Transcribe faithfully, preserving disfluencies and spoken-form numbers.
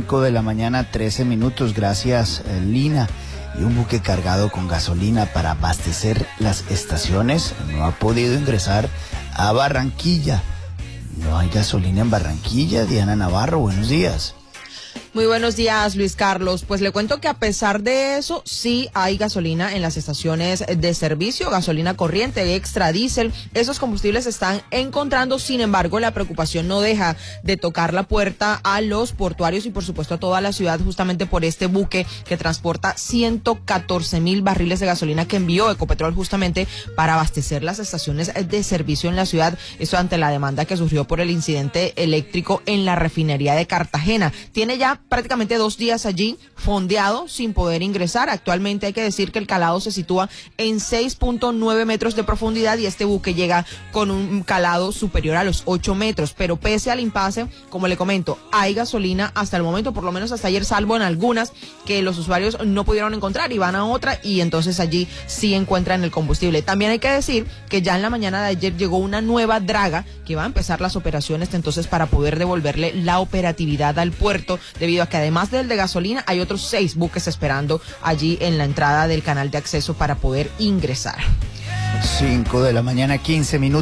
cinco de la mañana, trece minutos. Gracias, eh, Lina. Y un buque cargado con gasolina para abastecer las estaciones no ha podido ingresar a Barranquilla. No hay gasolina en Barranquilla. Diana Navarro, buenos días. Muy buenos días, Luis Carlos. Pues le cuento que a pesar de eso, sí hay gasolina en las estaciones de servicio, gasolina corriente, extra, diésel. Esos combustibles se están encontrando. Sin embargo, la preocupación no deja de tocar la puerta a los portuarios y, por supuesto, a toda la ciudad, justamente por este buque que transporta ciento catorce mil barriles de gasolina que envió Ecopetrol justamente para abastecer las estaciones de servicio en la ciudad. Esto ante la demanda que surgió por el incidente eléctrico en la refinería de Cartagena. Tiene ya prácticamente dos días allí fondeado sin poder ingresar. Actualmente hay que decir que el calado se sitúa en seis punto nueve metros de profundidad y este buque llega con un calado superior a los ocho metros. Pero pese al impasse, como le comento, hay gasolina hasta el momento, por lo menos hasta ayer, salvo en algunas que los usuarios no pudieron encontrar y van a otra y entonces allí sí encuentran el combustible. También hay que decir que ya en la mañana de ayer llegó una nueva draga que va a empezar las operaciones entonces para poder devolverle la operatividad al puerto, debido a que además del de gasolina hay otros seis buques esperando allí en la entrada del canal de acceso para poder ingresar. cinco de la mañana, quince minutos.